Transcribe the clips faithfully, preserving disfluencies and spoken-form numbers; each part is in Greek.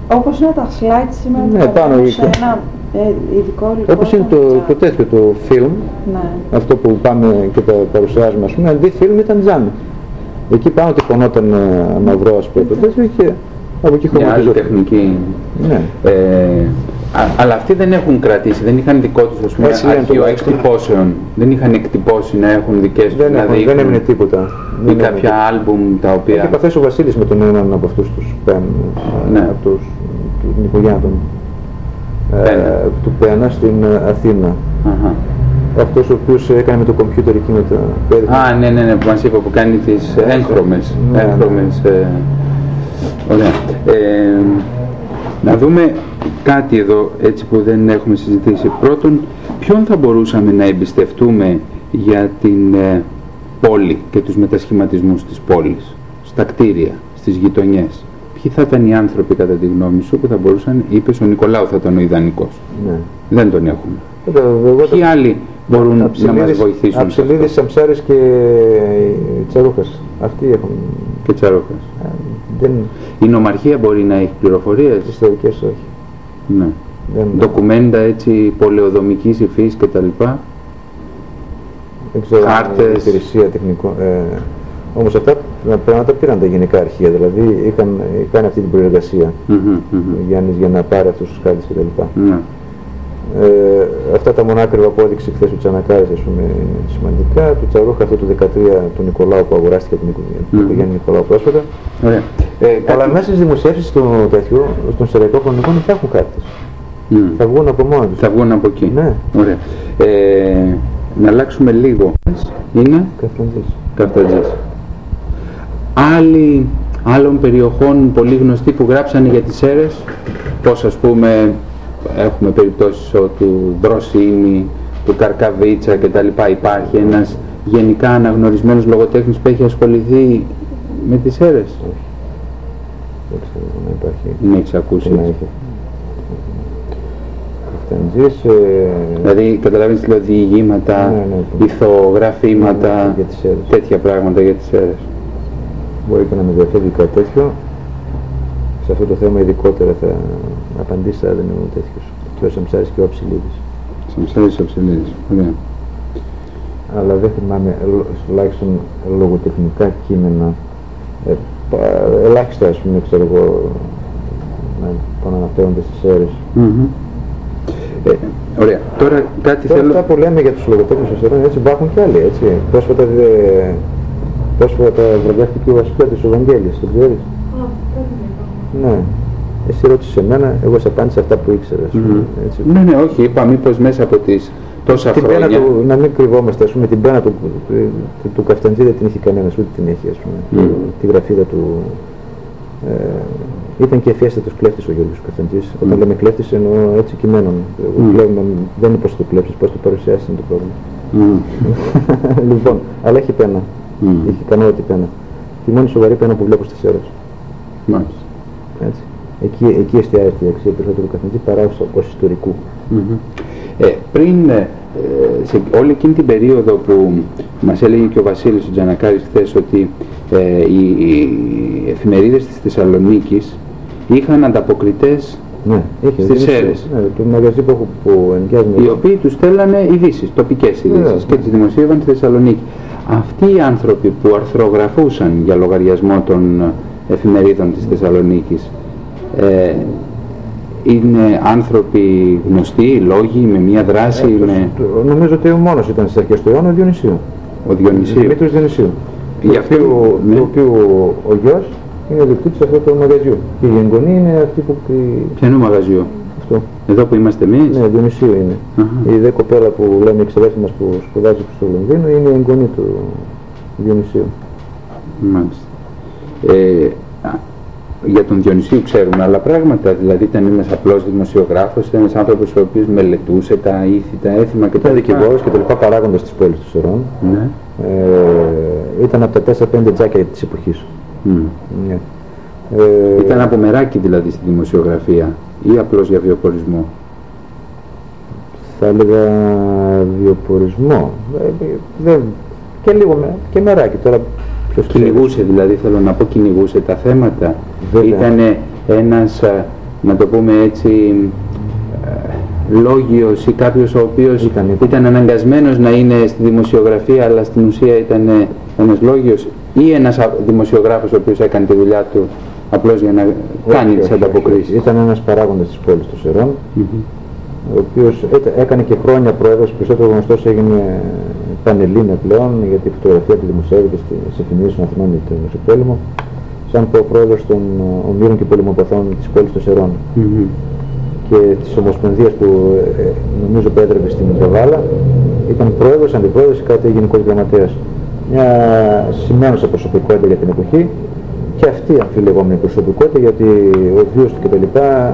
Όπως είναι τα slides σήμερα, ναι, πάνω σε ένα ε, ειδικό reportage. Όπως είναι το, το τέτοιο, το film, ναι. αυτό που πάμε και τα παρουσιάζουμε, ας πούμε, αντί film ήταν τζάμι. Εκεί πάνω τυπωνόταν ε, μαυρό, ας πούμε, το τέτοιο και από εκεί μια άλλη τεχνική. Ναι. Ε, α, αλλά αυτοί δεν έχουν κρατήσει, δεν είχαν δικό τους, ας πούμε, αρχείο εκτυπώσεων. Δεν είχαν εκτυπώσει να έχουν δικές τους, δεν, να έχουν, δείχνουν. δεν έμεινε τίποτα. Ή δεν κάποια άλμπουμ τα οποία... Έχει επαφές ο Βασίλης με τον έναν από αυτούς τους Πεν, ναι. από τους, την οικογένεια των, ε, του Πένα στην Αθήνα. Αχα. Αυτός ο οποίος έκανε με το κομπιούτερ εκεί με τα... Α, ναι, ναι, ναι, που μας είπε, που κάνει τις έγχρωμες. Ναι, έγχρωμες ναι. Ε, ωραία. Ε, να δούμε κάτι εδώ, έτσι που δεν έχουμε συζητήσει. Πρώτον, ποιον θα μπορούσαμε να εμπιστευτούμε για την ε, πόλη και τους μετασχηματισμούς της πόλης, στα κτίρια, στις γειτονιές. Ποιοι θα ήταν οι άνθρωποι, κατά τη γνώμη σου, που θα μπορούσαν, είπες ο Νικολάου θα ήταν ο ιδανικός. Ναι. Δεν τον έχουμε. Εγώ, Ποιοι άλλοι μπορούν Αψιλίδης, να μας βοηθήσουν? Αψιλίδης, Σαμψάρης και Τσαρούχας. Αυτοί έχουν. Και Τσαρούχας. Ε, δεν... Η νομαρχία μπορεί να έχει πληροφορίες? Ιστορικές όχι. Ναι. Δεν... Ντοκουμέντα έτσι πολεοδομικής υφής και τα λοιπά. Δεν ξέρω. Χάρτες. Υπηρεσία τεχνικών. Ε, όμως αυτά πράγματα πήραν τα γενικά αρχεία. Δηλαδή είχαν κάνει αυτή την προεργασία. Mm-hmm, mm-hmm. Γιάννης για να πάρει αυτούς τους χάρτες και τα λοιπά. Ναι. Ε, αυτά τα μονάκριβα που έδειξε χθες ο Τσανακάρης, ας πούμε, είναι σημαντικά. Του Τσαρούχα αυτό του δεκατρία του Νικολάου που αγοράστηκε από την οικογένεια mm. Νικολάου πρόσφατα. Ωραία. Ε, καλά, μέσα στις δημοσιεύσεις του τέτοιου, στον Σεραϊκό Χρονικών υπάρχουν χάρτες. Mm. Θα βγουν από μόνοι τους. Θα βγουν από εκεί. Ναι. Ωραία. Ε, να αλλάξουμε λίγο. Είναι Καφταντζής. Καφταντζής. Άλλοι, άλλων περιοχών πολύ γνωστοί που γράψανε για τις Σέρρες, πώς ας πούμε έχουμε περιπτώσεις του Δροσίνη, του Καρκαβίτσα κτλ. Υπάρχει ένας γενικά αναγνωρισμένος λογοτέχνης που έχει ασχοληθεί με τις Σέρρες? Δεν ξέρω να υπάρχει. Δεν έχεις ακούσει? Να έχει. Καφταντζής... Ε... Δηλαδή καταλαβαίνεις δηλαδή διηγήματα, ναι, ναι, ηθογραφήματα, ναι, ναι, τέτοια πράγματα για τις Σέρρες. Μπορεί και να με διαφεύγει κάτι τέτοιο. Σε αυτό το θέμα ειδικότερα θα απαντήσει, αλλά δεν είναι τέτοιος. Και ο Σαμψάρης και ο Αψιλίδης. Σαμψάρης και ο Αψιλίδης, ωραία. Αλλά δεν θυμάμαι τουλάχιστον λογοτεχνικά κείμενα, ε, ελάχιστα ας πούμε, ξέρω εγώ, που αναφέρονται στις Σέρρες. Mm-hmm. Ε, ωραία. Τώρα κάτι Τώρα, θέλω... Αυτά που λέμε για τους λογοτέχνους των Σέρρες, έτσι υπάρχουν και άλλοι, έτσι. Πρόσφατα, δε, πρόσφατα βραβεύτηκε ο Ασπέτης ο Βαγγέλης, το ξέρεις? Ναι. Εσύ ρώτησες εμένα, εγώ σε απάντησα αυτά που ήξερες. Mm-hmm. Έτσι. Ναι, ναι, όχι, είπα μήπως μέσα από τις τόσα την χρόνια... Πένα του, να μην κρυβόμαστε, ας πούμε, την πένα του, του, του, του Καφταντζή δεν την είχε κανένας, ούτε την έχει, ας πούμε, mm. τη γραφίδα του. Ε, ήταν και ευφιέστατος κλέφτης ο Γιώργος Καφταντζής. Mm. Όταν λέμε κλέφτης εννοώ έτσι κειμένων. Mm. Λέμε, δεν είναι πώς το κλέψεις, πώς το παρουσιάσεις είναι το πρόβλημα. Mm. Λοιπόν, αλλά έχει πένα. Mm. Έχει ικανότητα πένα. Τη μόνη σοβαρή πένα που βλέπω στις Σέρρες. Μάλιστα. Έτσι. Εκεί, εκεί εστιάζεται η αξία περισσότερου Καφταντζή παρά ως ιστορικού. Mm-hmm. Ε, πριν, ε, σε όλη εκείνη την περίοδο που μας έλεγε και ο Βασίλης ο Τζανακάρης χθες ότι ε, οι, οι εφημερίδες της Θεσσαλονίκης είχαν ανταποκριτές ναι, είχε, στις Σέρρες, ναι, το μαγαζί που, που ενοικιάζουν, οι οποίοι τους στέλνανε ειδήσεις, τοπικές ειδήσεις ναι, και τις δημοσίευαν στη Θεσσαλονίκη. Αυτοί οι άνθρωποι που αρθρογραφούσαν για λογαριασμό των εφημερίδων της Θεσσαλονίκης, ε, είναι άνθρωποι γνωστοί, λόγοι, με μια δράση, ε, με... Το, νομίζω ότι ο μόνος ήταν στις αρχές του αιώνα ο Διονυσίου. Ο Διονυσίου. Δημήτρης Διονυσίου. Για αυτό, το, ναι. το οποίο ο, ο γιος είναι ο διοκτήτης αυτού του μαγαζιού. Και η εγγονή είναι αυτή που... Ποιο είναι ο μαγαζιό? Αυτό. Εδώ που είμαστε εμείς? Ναι, Διονυσίου είναι. Uh-huh. Η δε κοπέλα που λέμε η ξαδέρφη μας που σπουδάζει στο Λονδίνο είναι η εγγονή του Διονυσίου. Μάλιστα. Ε, για τον Διονυσίου ξέρουμε άλλα πράγματα, δηλαδή ήταν ένας απλός δημοσιογράφος, ήταν ένας άνθρωπος ο οποίος μελετούσε τα ήθη, τα έθιμα και τα δικηγόρος και τελικά παράγοντας της πόλης του Σερών. Ναι. Ε, ήταν από τα τέσσερα πέντε τζάκια της εποχής. Mm. Ναι. Ε, ήταν από μεράκι δηλαδή στη δημοσιογραφία ή απλώς για βιοπορισμό? Θα έλεγα βιοπορισμό. Ε, δε, και λίγο με, και μεράκι τώρα. Κυνηγούσε δηλαδή, θέλω να πω, κυνηγούσε τα θέματα. Βέβαια. Ήτανε ένας α, να το πούμε έτσι, λόγιος ή κάποιος ο οποίος ήταν, ήταν αναγκασμένος να είναι στη δημοσιογραφία, αλλά στην ουσία ήταν ένας λόγιος, ή ένας δημοσιογράφος ο οποίος έκανε τη δουλειά του απλώς για να όχι, κάνει τις ανταποκρίσεις? Ήταν ένας παράγοντας της πόλης των Σερών, mm-hmm. ο οποίος έκανε και χρόνια πρόεδρος, περισσότερο γνωστός έγινε Πανελλήνα πλέον, γιατί η φωτογραφία του δημοσιεύεται στις εφημερίδες των Αθηνών για το Μεσοπόλεμο, σαν πρόεδρος των ομήρων και πολεμοπαθών της πόλης των Σερών. Mm-hmm. και της Ομοσπονδίας που ε, νομίζω πέτρεπε στην Καβάλα, ήταν πρόεδρος, αντιπρόεδρος και κάτι γενικός γραμματέας. Μια σημαίνουσα προσωπικότητα για την εποχή και αυτή αμφιλεγόμενη προσωπικότητα, γιατί ο βίος του κτλ.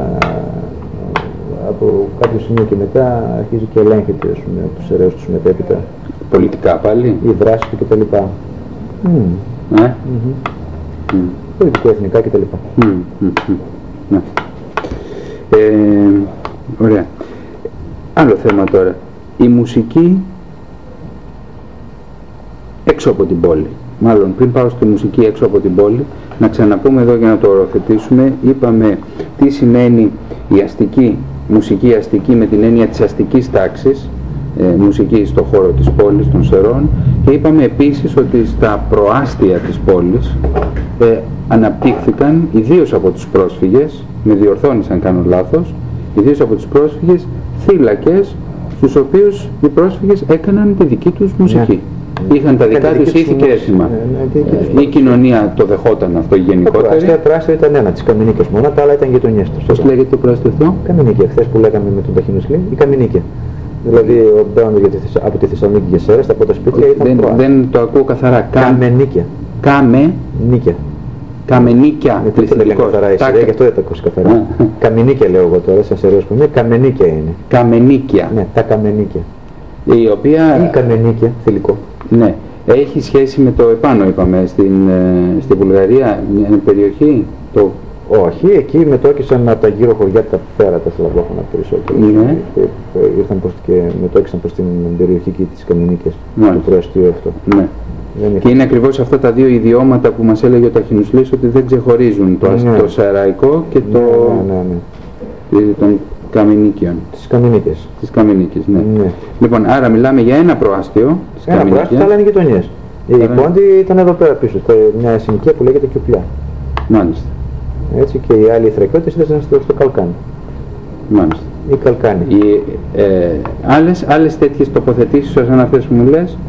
Από κάποιο σημείο και μετά αρχίζει και ελέγχεται από τους αιρέους τους μετέπειτα. Πολιτικά πάλι. Η δράση του κτλ. Mm. Ε? Mm-hmm. Mm. Πολιτικο-εθνικά κτλ. Mm. Mm-hmm. Ναι. Ε, ωραία. Άλλο θέμα τώρα. Η μουσική έξω από την πόλη. Μάλλον πριν πάω στη μουσική έξω από την πόλη, να ξαναπούμε εδώ για να το οροθετήσουμε. Είπαμε τι σημαίνει η αστική, μουσική αστική με την έννοια της αστικής τάξης, ε, μουσική στον χώρο της πόλης, των Σερών, και είπαμε επίσης ότι στα προάστια της πόλης ε, αναπτύχθηκαν, ιδίως από τους πρόσφυγες, με διορθώνεις αν κάνω λάθος, ιδίως από τους πρόσφυγες, θύλακες, στους οποίους οι πρόσφυγες έκαναν τη δική τους μουσική. Ναι. Είχαν τα δικά τους ήθη και έθιμα. Η κοινωνία το δεχόταν αυτό γενικότερα. Τα προάστια ήταν ένα, τις Καμενίκες μόνο, τα άλλα ήταν γειτονιές τους. Πώς λέγεται το προάστιο αυτό? Καμενίκια, χθες που λέγαμε με τον Ταχινοσλή, η Καμενίκια. Δηλαδή από τη Θεσσαλονίκη και Σέρες, τα πρώτα σπίτια ήταν προάστια. Δεν το ακούω καθαρά. Καμενίκια. Καμενίκια. Καμενίκια. Γιατί δεν λένε καθαρά η Σερία, γι' αυτό δεν τα ακούς καθαρά. Καμενίκια λέω εγώ τώρα, σαν Σεραίος που είναι, Καμενίκια είναι. Καμενίκια. Ναι, τα Καμενίκια. Η οποία... Ή Καμενίκια, θηλυκό. Ναι. Έχει σχέση με το επάνω, είπαμε, στην, στη Βουλγαρία, μια περιοχή, το... Όχι, εκεί μετώκησαν από τα γύρω χωριά τα θέρατα σλαβόφωνα περισσότερο. Ναι. Ήρθαν προς, και μετώκησαν προς την περιοχή και της Καμενίκες, ναι. το προαστείο αυτό. Ναι. Δεν και είναι ακριβώς αυτά τα δύο ιδιώματα που μας έλεγε ο Ταχινοσλής, ότι δεν ξεχωρίζουν το, ναι. το Σεραϊκό και το... Ναι, ναι, ναι, ναι. των Καμενίκιων. Τις Καμενίκες. Τις Καμενίκες, ναι. ναι. Λοιπόν, άρα μιλάμε για ένα προάστιο. Ένα προάστιο, αλλά είναι γειτονιές. Η Πόντη ήταν εδώ πέρα πίσω, μια συνοικία που λέγεται Κιουπλιά. Μάλιστα. Έτσι, και οι άλλοι Θρακιώτες ήταν στο, στο Καλκάνι. Μάλιστα. Ή Καλκάνι. Οι ε, άλλες, άλλες τέτοιες τοποθετήσεις σαν αυτές που μου λες,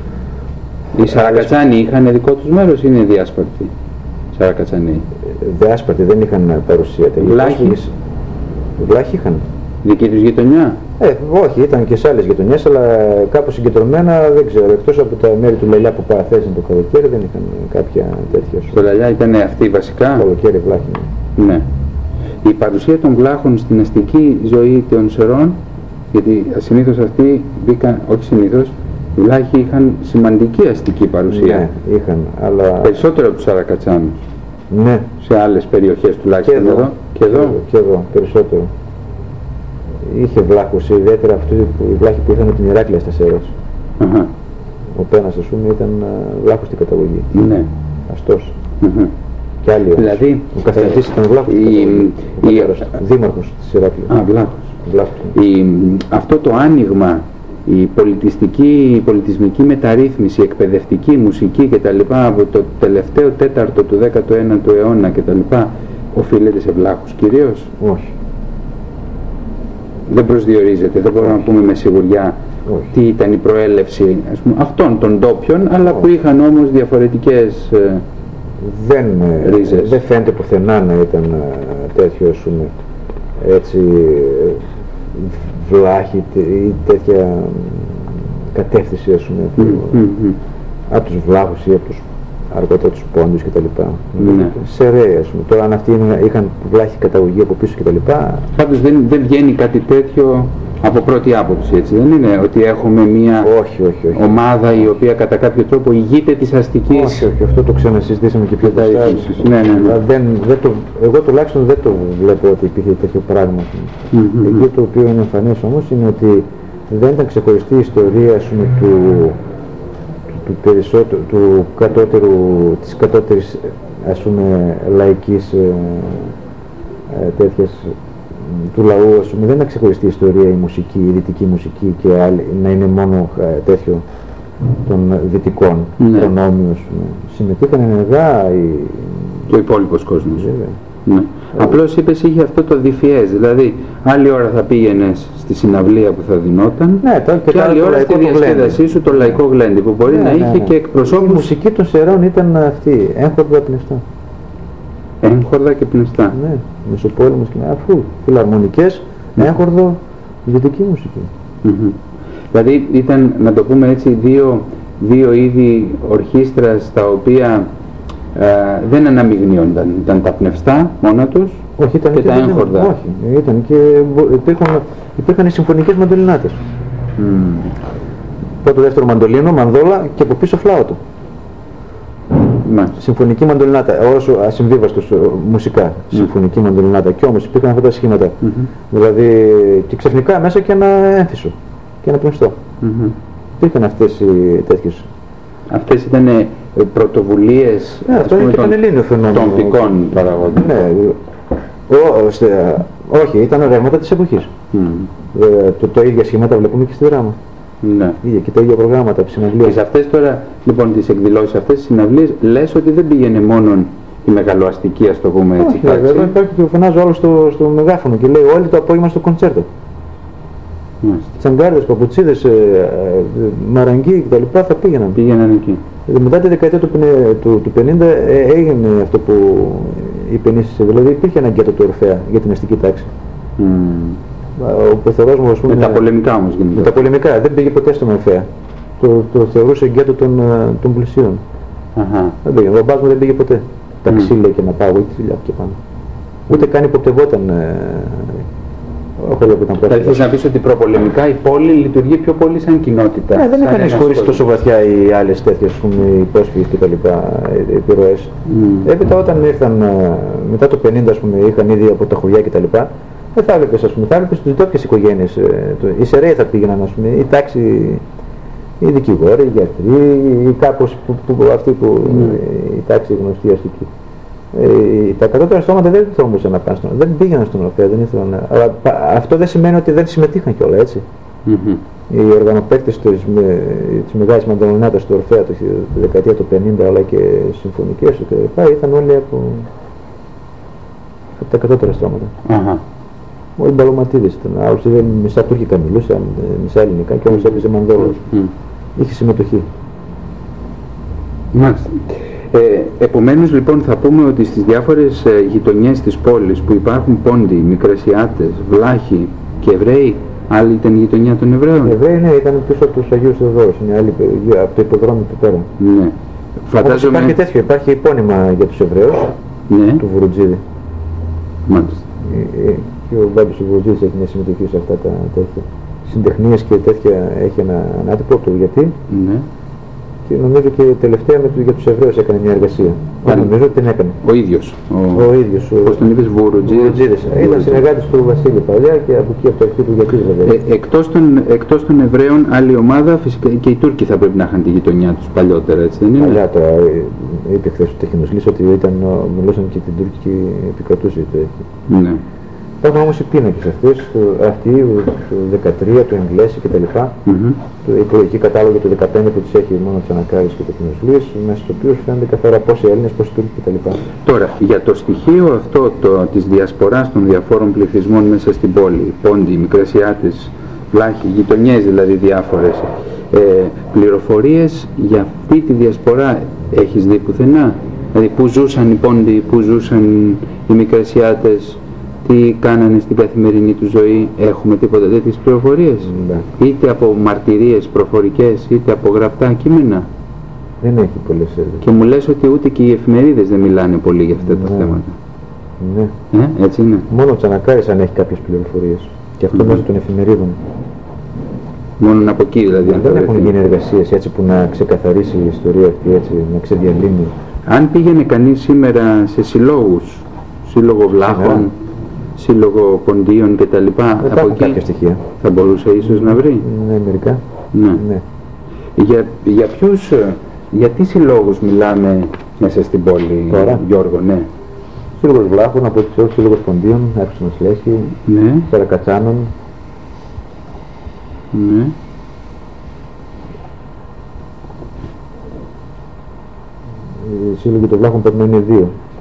οι Σαρακατσάνοι είχαν δικό τους μέρος ή είναι διάσπαρτοι? Σαρακατσανοί. Διάσπαρτοι, δεν είχαν παρουσία. Βλάχοι. Βλάχοι είχαν. Δική τους γειτονιά? Ε, όχι, ήταν και σε άλλες γειτονιές, αλλά κάπως συγκεντρωμένα δεν ξέρω. Εκτός από τα μέρη του Λαλιά που παραθέσαν το καλοκαίρι, δεν είχαν κάποια τέτοια. Στο Λαλιά ήταν αυτοί βασικά. Το καλοκαίρι βλάχοι. Ναι. Η παρουσία των βλάχων στην αστική ζωή των Σερών, γιατί συνήθως αυτοί μπήκαν, όχι συνήθως, οι βλάχοι είχαν σημαντική αστική παρουσία. Ναι, είχαν, αλλά... Περισσότερο από τους Σαρακατσάνους. Ναι. Σε άλλες περιοχές τουλάχιστον. Και εδώ. εδώ. Και εδώ. Και εδώ, περισσότερο. Είχε βλάχους, ιδιαίτερα αυτοί που, οι βλάχοι που ήρθαν από την Ηράκλεια στα Σέρας. Uh-huh. Ο Πένας, ας πούμε, ήταν βλάχος στην καταγωγή. Ναι. Αστός. Uh-huh. Και άλλοι. Δηλαδή, ο καθηγητής ήταν βλάχος. Η, η, η, δήμαρχος της Ηράκλειας. Α, βλάχος. βλάχος. Η, αυτό το άνοιγμα, η πολιτιστική, η πολιτισμική μεταρρύθμιση, η εκπαιδευτική, μουσική κτλ. Από το τελευταίο τέταρτο του δέκατου ένατου αιώνα κτλ. Οφείλεται σε βλάχους κυρίως? Όχι. Δεν προσδιορίζεται, δεν μπορούμε να πούμε με σιγουριά όχι. Τι ήταν η προέλευση, ας πούμε, αυτών των ντόπιων, αλλά όχι. Που είχαν όμως διαφορετικές ε, δεν, ρίζες. Δεν φαίνεται πουθενά να ήταν τέτοιο, ας πούμε, έτσι, βλάχη ή τέτοια κατεύθυνση, ας πούμε, mm, mm, mm. από τους βλάχους ή από τους αργότερα τους πόντους κτλ. Ναι. Σεραίοι, ας πούμε. Τώρα αν αυτοί είχαν βλάχη καταγωγή από πίσω κτλ. Πάντως δεν, δεν βγαίνει κάτι τέτοιο από πρώτη άποψη, έτσι δεν είναι? Ότι έχουμε μια όχι, όχι, όχι. ομάδα η οποία κατά κάποιο τρόπο ηγείται της αστικής... Όχι, όχι, αυτό το ξανασυζητήσαμε και πιο μπροστά. Ναι, ναι, ναι. Δεν, δεν το, εγώ τουλάχιστον δεν το βλέπω ότι υπήρχε τέτοιο πράγμα. Mm-hmm. Εκεί το οποίο είναι εμφανές όμως είναι ότι δεν ήταν ξεχωριστή η ιστορία, ας πούμε, του, του, περισσότερου, του κατώτερου, της κατώτερης, ας πούμε, λαϊκής ε, ε, τέτοιες του λαού, ας πούμε, δεν είναι ξεχωριστή ιστορία η μουσική, η δυτική μουσική και άλλη, να είναι μόνο ε, τέτοιο των δυτικών, ναι. προνόμιος. Συμμετείχαν ενεργά οι... και ο υπόλοιπος κόσμος. Βέβαια. Ναι. Απλώς είπες είχε αυτό το διφιές, δηλαδή άλλη ώρα θα πήγαινες στη συναυλία που θα δινόταν, ναι, το, και, και άλλη ώρα στη διασκέδασή σου το λαϊκό γλέντι που μπορεί ναι, να είχε ναι, ναι. και εκπροσώπους. Η μουσική των Σερών ήταν αυτή, έγχορδα πνευστά. Έγχορδα και πνευστά. Ναι, μεσοπόλεμος και αφού φιλαρμονικές, mm. έγχορδο, δυτική μουσική. Mm-hmm. Δηλαδή ήταν, να το πούμε έτσι, δύο, δύο είδη ορχήστρας τα οποία ε, δεν αναμειγνύονταν. Ήταν τα πνευστά μόνα τους. Όχι, ήταν και, και τα έγχορδα. Όχι, ήταν και υπήρχαν, υπήρχαν οι συμφωνικές μαντολινάτες. Mm. Πρώτο δεύτερο μαντολίνο, μανδόλα και από πίσω φλάωτο. Μάλιστα. Συμφωνική μαντολινάτα, όσο ασυμβίβαστος μουσικά, mm. συμφωνική μαντολινάτα. Και όμως υπήρχαν αυτά τα σχήματα. Mm-hmm. Δηλαδή και ξαφνικά μέσα και ένα έμφυσο και ένα πνευστό. Mm-hmm. Υπήρχαν αυτές οι τέτοιες. Αυτές ήταν ε, πρωτοβουλίες ναι, αυτό είναι και πανελλήνιο φαινόμενο των πικών παραγόντων. Ναι, ο, ωστε, όχι, ήταν ρεύματα της εποχής. Mm. Ε, το, το ίδια σχήματα βλέπουμε και στη δράμα. Ναι. Ίδια και τα ίδια προγράμματα, συναυλίες. Και σε αυτές τώρα, λοιπόν, τις εκδηλώσεις, αυτές τις συναυλίες, λες ότι δεν πήγαινε μόνο η μεγαλοαστική, ας το πούμε έτσι. Όχι, βέβαια, υπάρχει και φωνάζω όλο στο, στο μεγάφωνο και λέει όλοι το απόγευμα στο κοντσέρτο. Τσαγκάρδες, παπουτσίδες, ε, ε, μαραγκοί κτλ. Θα πήγαιναν. Πήγαιναν εκεί. Ε, μετά τη δεκαετία του, του, του πενήντα ε, έγινε αυτό που υπενήσισε. Δηλαδή υπήρχε ένα γκέτο του Ορφέα για την αστική τάξη. Mm. Ο πεθερός μου, ας πούμε, με τα πολεμικά όμως γίνεται. Με τα πολεμικά, δεν πήγε ποτέ στον Ορφέα. Το, το θεωρούσε γκέτο των, των πλησίων. Uh-huh. Δεν πήγε. Ο μπαμπάς μου δεν πήγε ποτέ. Mm. Ταξί λέει και να πάω, ή και πάνω. Ούτε καν υποπτευόταν. Ε, Δηλαδή θες να πεις ότι προπολεμικά η πόλη λειτουργεί πιο πολύ σαν κοινότητα. Ναι, δεν είχαν εισχωρήσει τόσο βαθιά οι άλλες τέτοιες, ας πούμε, οι πρόσφυγες και τα λοιπά, επιρροές. Mm. Έπειτα όταν ήρθαν, μετά το πενήντα, ας πούμε, είχαν ήδη από τα χωριά και τα λοιπά, δεν θα έβλεπες, ας πούμε, θα έβλεπες τις ντόπιες οικογένειες. Οι Σεραίοι θα πήγαιναν, ας πούμε, η τάξη, οι δικηγόροι, οι γιατροί, ή κάπως που, που, αυτοί που, mm. η τάξη γνωστή αστική. Ε, τα κατώτερα στόματα δεν θέλουν να πάνε στον Ορφέα, δεν πήγαιναν στον Ορφέα, δεν ήθελαν. Αλλά αυτό δεν σημαίνει ότι δεν συμμετείχαν κιόλα, έτσι. Mm-hmm. Οι οργανοπαίκτες της, με, της μεγάλης μαντολινάτας του Ορφέα τη δεκαετία του πενήντα, αλλά και συμφωνικές και λοιπά, ήταν όλοι από, από τα κατώτερα στόματα. Mm-hmm. Όλοι μπαλωματίδες ήταν, άλλους μισά τουρκικά μιλούσαν, μισά ελληνικά και όμως έπαιζε μανδόλος. Mm-hmm. Είχε συμμετοχή. Μάλιστα. Ε, επομένως λοιπόν θα πούμε ότι στις διάφορες ε, γειτονιές της πόλης που υπάρχουν πόντοι, Μικρασιάτες, Βλάχοι και Εβραίοι, άλλη ήταν η γειτονιά των Εβραίων. Οι Εβραίοι ναι, ήταν πίσω από τους Αγίους Θεοδόρους, είναι άλλη, από το υποδρόμιο του πέρα. Ναι. Φαντάζομαι... Υπάρχει τέτοιο, υπάρχει επώνυμα για τους Εβραίους, ναι. του Βουρουτζίδη. Μάλιστα. Ε, ε, και ο Μπάμπης ο Βουρουτζίδης έχει μια συμμετοχή σε αυτά τα τέτοια συντεχνίες και τέτοια, έχει ένα, ένα άτυπο του, γιατί. Ναι. Και νομίζω και τελευταία με, για τους Εβραίους έκανε μια εργασία. Άρα, νομίζω ότι την έκανε. Ο ίδιος. Ο, ο ίδιος. Πώς τον είπες, Βουρουτζίδης. Ήταν συνεργάτης του Βασίλη παλιά και από εκεί από το αρχή του γιατί βέβαια. Ε, εκτός, των, εκτός των Εβραίων, άλλη ομάδα, φυσικά και οι Τούρκοι θα πρέπει να είχαν τη γειτονιά τους παλιότερα, έτσι δεν είναι. Παλιά τώρα, είπε χθες ο Τεχνοσλής ότι ήταν, μιλούσαν και την τουρκική επικρατούση. Ναι. Υπάρχουν όμως οι πίνακες αυτές, αυτοί του δεκατρία, του Εγγλέση κτλ. Mm-hmm. Το εκλογική κατάλογο του δεκαπέντε που τις έχει μόνο Τσανακάρης και Τεχνοσλής, μέσα στο οποίο φαίνονται καθαρά πόσοι Έλληνες, πόσοι Τούρκοι κτλ. Τώρα, για το στοιχείο αυτό το, της διασποράς των διαφόρων πληθυσμών μέσα στην πόλη, Πόντοι, Μικρασιάτες, Βλάχοι, γειτονιές δηλαδή διάφορες, ε, πληροφορίες για αυτή τη διασπορά έχεις δει πουθενά? Δηλαδή πού ζούσαν οι Πόντοι, πού ζούσαν οι Μικρασιάτες, τι κάνανε στην καθημερινή του ζωή, έχουμε τίποτα τέτοιες πληροφορίες? Ναι. Είτε από μαρτυρίες προφορικές, είτε από γραπτά κείμενα. Δεν έχει πολλές έδρες. Και μου λες ότι ούτε και οι εφημερίδες δεν μιλάνε πολύ για αυτά ναι. τα θέματα. Ναι. Ε, έτσι είναι. Μόνο ο Τσανακάρης αν έχει κάποιες πληροφορίες. Και αυτό mm-hmm. μέσω των εφημερίδων. Μόνο από εκεί δηλαδή. Δεν έχουν γίνει εργασίες έτσι που να ξεκαθαρίσει η ιστορία αυτή, έτσι, να ξεδιαλύνει. Αν πήγαινε κανείς σήμερα σε συλλόγους, σύλλογο Βλάχων, σύλλογο Ποντίων κτλ. Από εκεί στοιχεία. Θα μπορούσε ίσως να βρει. Ναι, μερικά. Ναι. Ναι. Για, για ποιους, για τι συλλόγους μιλάμε μέσα στην πόλη, τώρα? Γιώργο, ναι. Σύλλογος Βλάχων, από τις όχι Σύλλογος Ποντίων, Εύξηνος Λέσχη, Ναι. Περακατσάνων. Ναι. Οι σύλλογοι των Βλάχων πρέπει να είναι δύο.